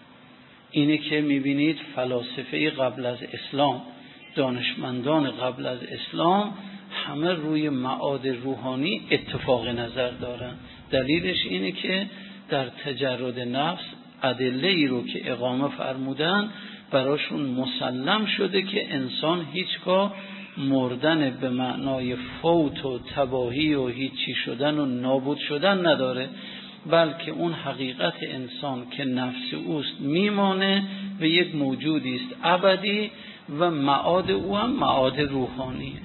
S1: اینه که میبینید فلاسفه قبل از اسلام، دانشمندان قبل از اسلام همه روی معاد روحانی اتفاق نظر دارن. دلیلش اینه که در تجرد نفس ادله ای رو که اقامه فرمودن براشون مسلم شده که انسان هیچگاه مردن به معنای فوت و تباهی و هیچی شدن و نابود شدن نداره، بلکه اون حقیقت انسان که نفس اوست میمانه و یک موجودی است ابدی و معاد او هم معاد روحانیه.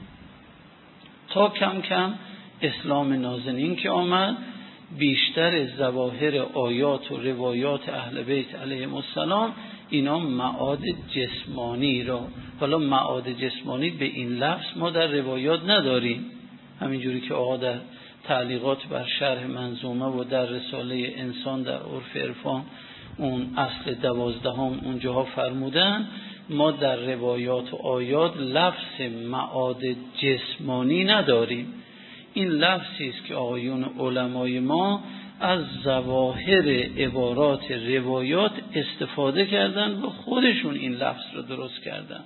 S1: تا کم کم اسلام نازنین که آمد بیشتر ظواهر آیات و روایات اهل بیت علیهم السلام اینا معاد جسمانی را، حالا معاد جسمانی به این لفظ ما در روایات نداریم، همینجوری که آقا در تعلیقات بر شرح منظومه و در رساله انسان در عرف عرفان اون اصل 12 اونجاها فرمودن، ما در روایات و آیات لفظ معاد جسمانی نداریم. این لفظی است که آقایون علمای ما از ظواهر عبارات روایات استفاده کردن و خودشون این لفظ رو درست کردن.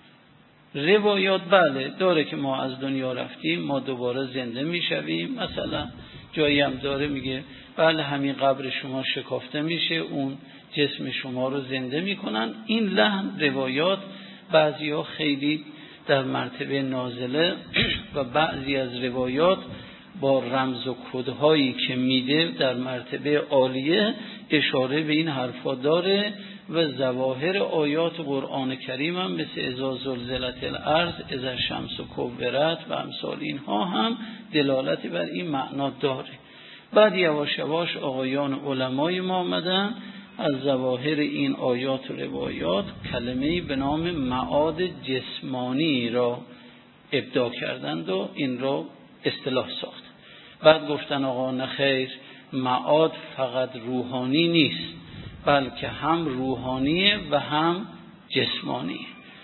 S1: روایات بله داره که ما از دنیا رفتیم ما دوباره زنده میشویم، مثلا جایی هم داره میگه بله همین قبر شما شکافته میشه اون جسم شما رو زنده میکنن. این لحن روایات بعضی ها خیلی در مرتبه نازله و بعضی از روایات با رمز و کدهایی که میده در مرتبه عالیه اشاره به این حرفا داره و ظواهر آیات قرآن کریم هم مثل اذا زلزلت الارض، اذا الشمس کورت و امثال اینها هم دلالتی بر این معنا داره. بعد یواش یواش آقایان علمای ما آمدن از ظواهر این آیات و روایات کلمه‌ای به نام معاد جسمانی را ابداع کردند و این را اصطلاح ساخت. بعد گفتن آقا نخیر، معاد فقط روحانی نیست بلکه هم روحانیه و هم جسمانیه.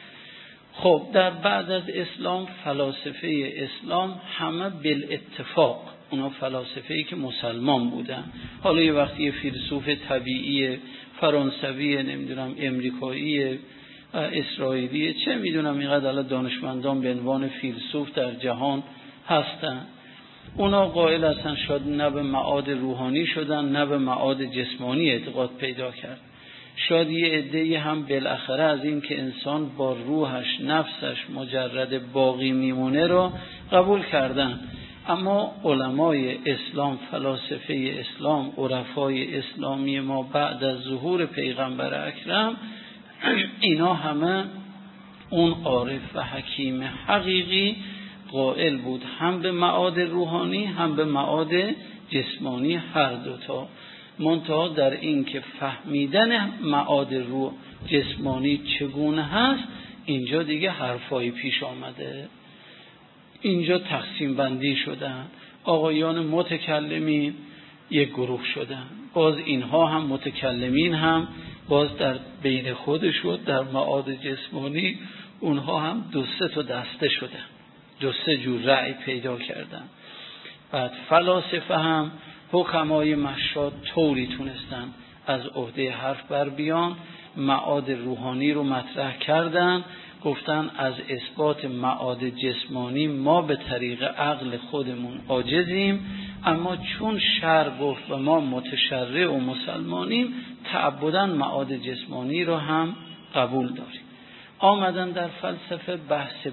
S1: خب در بعد از اسلام فلاسفه اسلام همه بالاتفاق، اونا فلاسفه‌ای که مسلمان بودن، حالا یه وقتی فیلسوف طبیعی فرانسوی نمیدونم امریکایی اسرائیلی چه میدونم اینقدر الان دانشمندان به عنوان فیلسوف در جهان هستن، اونا قائل هستن شاید نه به معاد روحانی شدن نه به معاد جسمانی اعتقاد پیدا کرد. شاید یه عده‌ای هم بالاخره از این که انسان با روحش نفسش مجرد باقی میمونه رو قبول کردن. اما علمای اسلام، فلاسفه اسلام، عرفای اسلامی ما بعد از ظهور پیغمبر اکرم، اینا همه اون عارف و حکیم حقیقی قائل بود هم به معاد روحانی هم به معاد جسمانی، هر دوتا. منتها در این که فهمیدن معاد روح جسمانی چگونه هست اینجا دیگه حرفایی پیش آمده، اینجا تقسیم بندی شدن. آقایان متکلمین یک گروه شدن، باز اینها هم متکلمین هم باز در بین خودشون در معاد جسمانی اونها هم 2-3 تا دسته شدن، 2-3 جور رأی پیدا کردن. بعد فلاسفه هم حکمای مشاد طوری تونستن از عهده حرف بر بیان، معاد روحانی رو مطرح کردن، گفتن از اثبات معاد جسمانی ما به طریق عقل خودمون عاجزیم، اما چون شرع گفت و ما متشرع و مسلمانیم تعبداً معاد جسمانی رو هم قبول داریم. آمدن در فلسفه بحث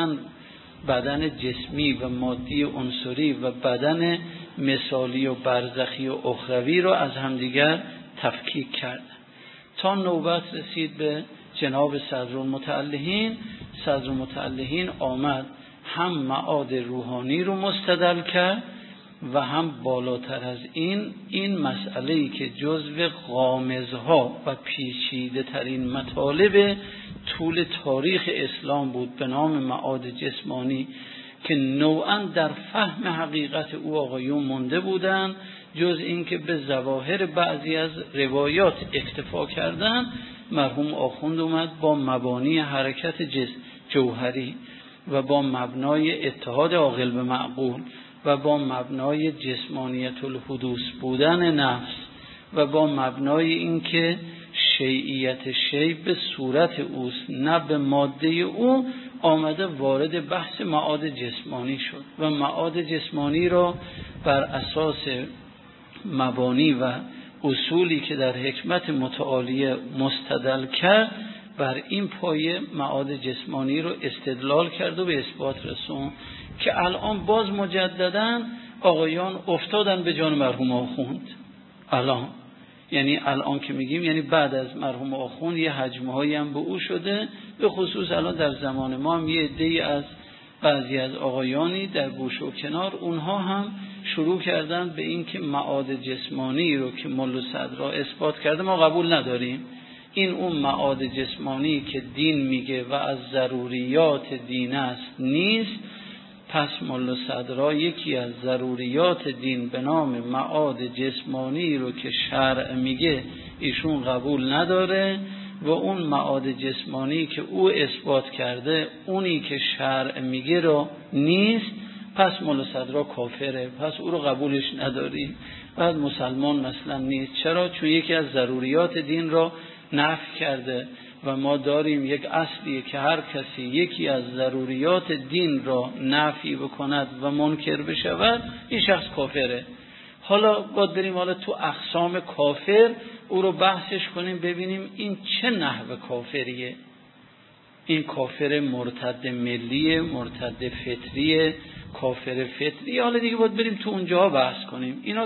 S1: بدن جسمی و مادی عنصری و بدن مثالی و برزخی و اخروی رو از همدیگر تفکیک کردن تا نوبت رسید به جناب صدرالمتعلحین. صدرالمتعلحین آمد هم معاد روحانی رو مستدل کرد و هم بالاتر از این مسئله‌ای که جزو غامضها و پیچیده ترین مطالب طول تاریخ اسلام بود به نام معاد جسمانی که نوعاً در فهم حقیقت او آقایون مونده بودن، جز این که به ظواهر بعضی از روایات اکتفا کردن. مرحوم آخوند اومد با مبانی حرکت جوهری و با مبنای اتحاد عاقل به معقول و با مبنای جسمانیت الحدوث بودن نفس و با مبنای این که شیعیت شیء به صورت اوست نه به ماده او، آمده وارد بحث معاد جسمانی شد و معاد جسمانی را بر اساس مبانی و اصولی که در حکمت متعالیه مستدل کرد بر این پایه معاد جسمانی رو استدلال کرد و به اثبات رسون که الان باز مجدداً آقایان افتادن به جان مرحوم آخوند. الان که میگیم یعنی بعد از مرحوم آخوند یه حجمهایی هم به او شده، به خصوص الان در زمان ما هم یه عده‌ای از بعضی از آقایانی در گوش و کنار اونها هم شروع کردن به این که معاد جسمانی رو که ملا صدرا اثبات کرده ما قبول نداریم، این اون معاد جسمانی که دین میگه و از ضروریات دین است نیست. پس ملا صدرا یکی از ضروریات دین به نام معاد جسمانی رو که شرع میگه ایشون قبول نداره و اون معاد جسمانی که او اثبات کرده اونی که شرع میگه رو نیست. پس ملا صدرا کافره، پس او رو قبولش نداری، بعد مسلمان مثلا نیست. چرا؟ چون یکی از ضروریات دین رو نفی کرده و ما داریم یک اصلی که هر کسی یکی از ضروریات دین را نفی بکند و منکر بشود این شخص کافره. حالا باید بریم تو اقسام کافر او رو بحثش کنیم ببینیم این چه نحو کافریه، این کافر مرتد ملیه، مرتد فطریه، کافر فطری. حالا دیگه باید بریم تو اونجاها بحث کنیم. اینا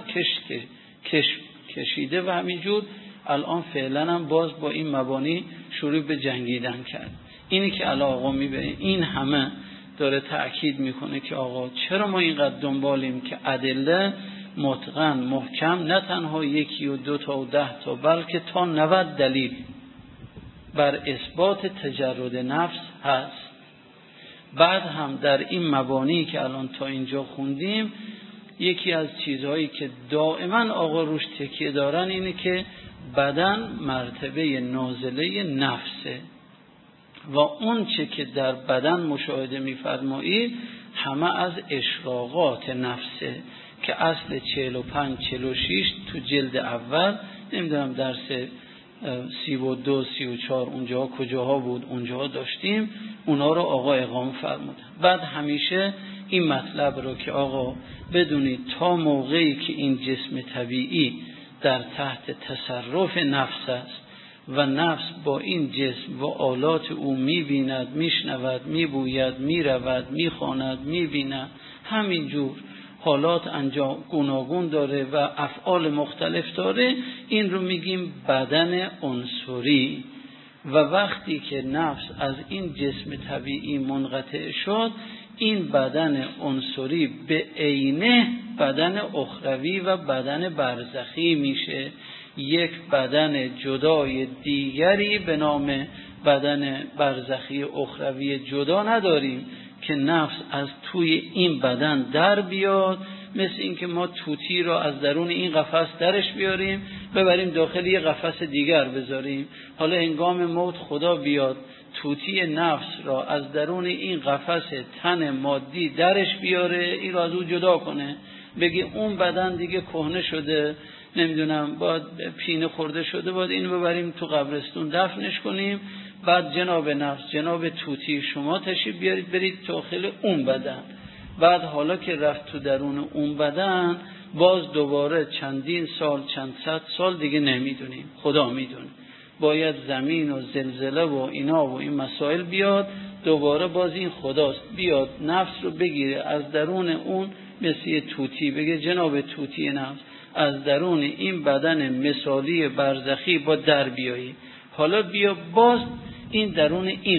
S1: کشیده و همینجور الان فعلا هم باز با این مبانی شروع به جنگیدن کرد. اینی که الان آقا میبینه این همه داره تأکید میکنه که آقا چرا ما اینقدر دنبالیم که ادله متقن محکم، نه تنها یکی و دو تا و 10 تا، بلکه تا 90 دلیل بر اثبات تجرد نفس هست. بعد هم در این مبانی که الان تا اینجا خوندیم، یکی از چیزهایی که دائما آقا روش تکیه دارن اینه که بدن مرتبه نازله نفسه و اون چه که در بدن مشاهده می‌فرمایید همه از اشراقات نفسه که اصل 45 46 تو جلد اول، نمیدونم درس 32 34 اونجا کجاها بود، اونجا داشتیم، اونا رو آقا اقامه فرمودن. بعد همیشه این مطلب رو که آقا بدونید تا موقعی که این جسم طبیعی در تحت تصرف نفس است و نفس با این جسم و آلات او می‌بیند، میشنود، میبوید، میرود، میخواند، میبیند، همینجور حالات انجام گوناگون داره و افعال مختلف داره، این رو میگیم بدن عنصری. و وقتی که نفس از این جسم طبیعی منقطع شد، این بدن عنصری به عینه بدن اخروی و بدن برزخی میشه. یک بدن جدای دیگری به نام بدن برزخی اخروی جدا نداریم که نفس از توی این بدن در بیاد، مثل اینکه ما توتی را از درون این قفس درش بیاریم ببریم داخل یه قفس دیگر بذاریم. حالا هنگام موت خدا بیاد توتی نفس را از درون این قفس تن مادی درش بیاره، این را از او جدا کنه، بگه اون بدن دیگه کهنه شده، نمیدونم باید پینه خورده شده، باید اینو ببریم تو قبرستون دفنش کنیم. بعد جناب نفس، جناب توتی، شما تشریف بیارید برید داخل اون بدن. بعد حالا که رفت تو درون اون بدن، باز دوباره چندین سال، چند صد سال دیگه نمیدونیم، خدا میدونه، باید زمین و زلزله و اینا و این مسائل بیاد، دوباره باز این خداست بیاد نفس رو بگیره از درون اون، مثل توتی بگه جناب توتی نفس از درون این بدن مثالی برزخی با در بیایی، حالا بیا باز این درون این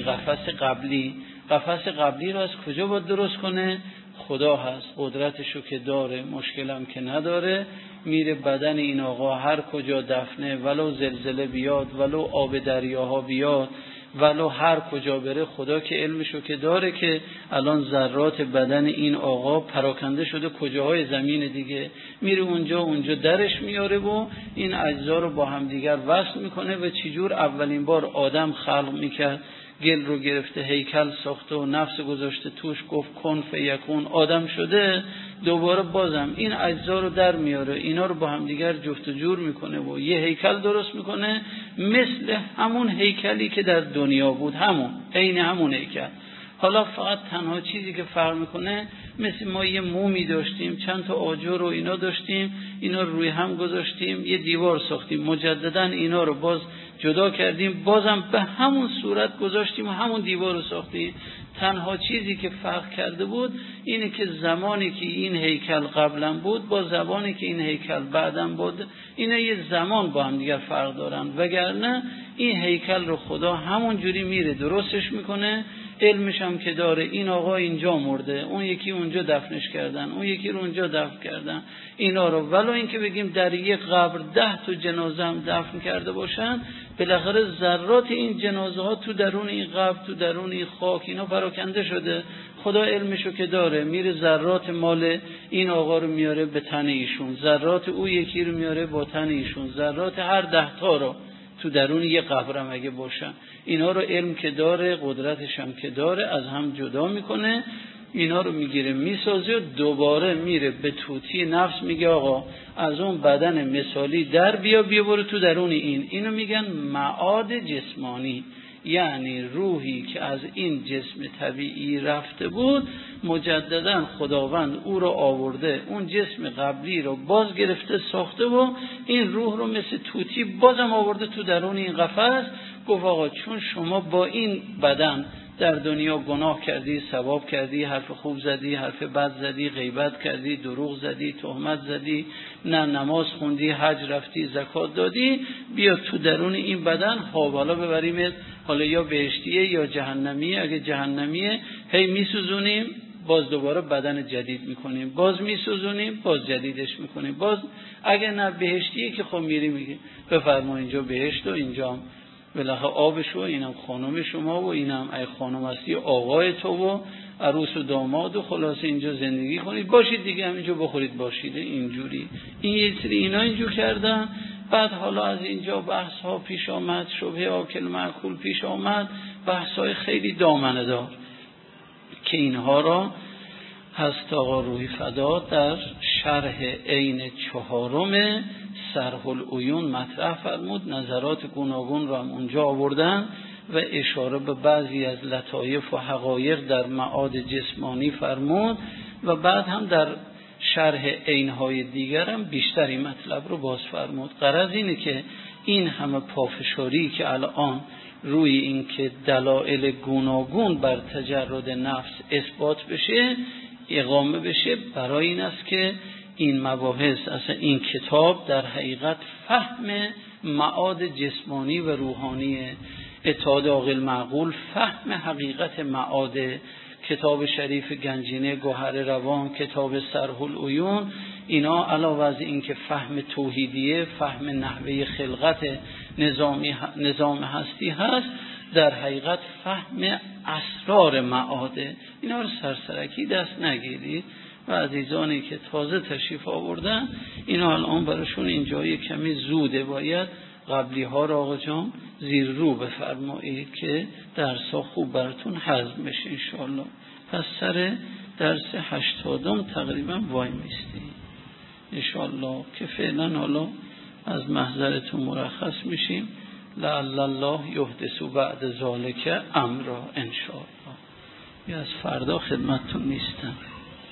S1: قفس قبلی رو از کجا باید درست کنه؟ خدا هست، قدرتشو که داره، مشکلم که نداره، میره بدن این آقا هر کجا دفنه، ولو زلزله بیاد، ولو آب دریاها بیاد، ولو هر کجا بره، خدا که علمشو که داره که الان ذرات بدن این آقا پراکنده شده کجاهای زمین دیگه، میره اونجا درش میاره و این اجزا رو با هم دیگر وصل میکنه. و چجور اولین بار آدم خلق میکرد، گل رو گرفته هیکل ساخته و نفس گذاشته توش، گفت کن فیکون، آدم شده، دوباره بازم این اجزا رو در میاره، اینا رو با هم دیگر جفت و جور میکنه و یه هیکل درست میکنه، مثل همون هیکلی که در دنیا بود، عین همون هیکل. حالا فقط تنها چیزی که فرق میکنه، مثل ما یه مومی داشتیم، چند تا آجر و اینا داشتیم، اینا رو روی هم گذاشتیم، یه دیوار ساختیم، مجددا اینا رو باز جدا کردیم، بازم به همون صورت گذاشتیم و همون دیوار رو ساختیم. تنها چیزی که فرق کرده بود اینه که زمانی که این هیکل قبلا بود با زمانی که این هیکل بعداً بود، اینا یه زمان با هم دیگر فرق دارن، وگرنه این هیکل رو خدا همون جوری میره درستش میکنه، علمش هم که داره، این آقا اینجا مرده، اون یکی اونجا دفنش کردن، اون یکی رو اونجا دفن کردن، اینا رو ولو اینکه بگیم در یک قبر 10 تا جنازه هم دفن کرده باشن، بالاخره ذرات این جنازه ها تو درون این قبر، تو درون این خاک اینا پراکنده شده، خدا علمشو که داره، میره ذرات مال این آقا رو میاره به تن ایشون، ذرات او یکی رو میاره با تن ایشون، ذرات هر 10 تا رو تو درون یه قبرم اگه باشن، اینا رو علم که داره، قدرتش هم که داره، از هم جدا میکنه، اینا رو میگیره میسازه و دوباره میره به توتی نفس میگه آقا از اون بدن مثالی در بیا برو تو درون اینو میگن معاد جسمانی، یعنی روحی که از این جسم طبیعی رفته بود مجددا خداوند او رو آورده، اون جسم قبلی رو باز گرفته ساخته و این روح رو مثل توتی بازم آورده تو درون این قفس، گفت آقا چون شما با این بدن در دنیا گناه کردی، ثواب کردی، حرف خوب زدی، حرف بد زدی، غیبت کردی، دروغ زدی، تهمت زدی، نه نماز خوندی، حج رفتی، زکات دادی، بیا تو درون این بدن حالا ببریمت، حالا یا بهشتیه یا جهنمیه. اگه جهنمیه هی میسوزونیم، باز دوباره بدن جدید میکنیم، باز میسوزونیم، باز جدیدش میکنیم، باز اگه نه بهشتیه که خب میگه بفرما اینجا بهشت و اینجا بالاخره آبش و اینم خانم شما و اینم ای خانم هستی آقای تو و عروس و داماد و خلاص اینجا زندگی کنید، باشید دیگه همینجا بخورید باشید. اینجوری این یه سری اینا اینجور کردن. بعد حالا از اینجا بحث ها پیش آمد، شبهه آکل معکول پیش آمد، بحث های خیلی دامنه دار که اینها را هست آقا روحی فدا در شرح عین 4 صرح العیون مطرح فرمود. نظرات گوناگون را هم اونجا آوردن و اشاره به بعضی از لطایف و حقایق در معاد جسمانی فرمود و بعد هم در شرح عینهای دیگر هم بیشتر این مطلب رو باز فرمود. غرض اینه که این همه پافشاری که الان روی این که دلایل گوناگون بر تجرد نفس اثبات بشه، اقامه بشه، برای این است که این مباحث، اصلا این کتاب در حقیقت فهم معاد جسمانی و روحانی اتحاد عاقل معقول، فهم حقیقت معاد کتاب شریف گنجینه گوهر روان، کتاب صرح العیون، اینا علاوه از این که فهم توحیدیه، فهم نحوه خلقت نظام هستی هست، در حقیقت فهم اسرار معاده. اینا رو سرسرکی دست نگیرید و عزیزانی که تازه تشریف آوردن اینا الان براشون اینجای کمی زوده، باید قبلی ها را آقا جان زیر رو بفرمایید که درسا خوب براتون هضم بشه انشاءالله. پس سر درس 80 تقریبا وای میستیم انشاءالله که فعلا حالا از محضرتون مرخص میشیم. لعل الله یحدث بعد ذالک امرا انشاءالله. از فردا خدمتتون نیستم.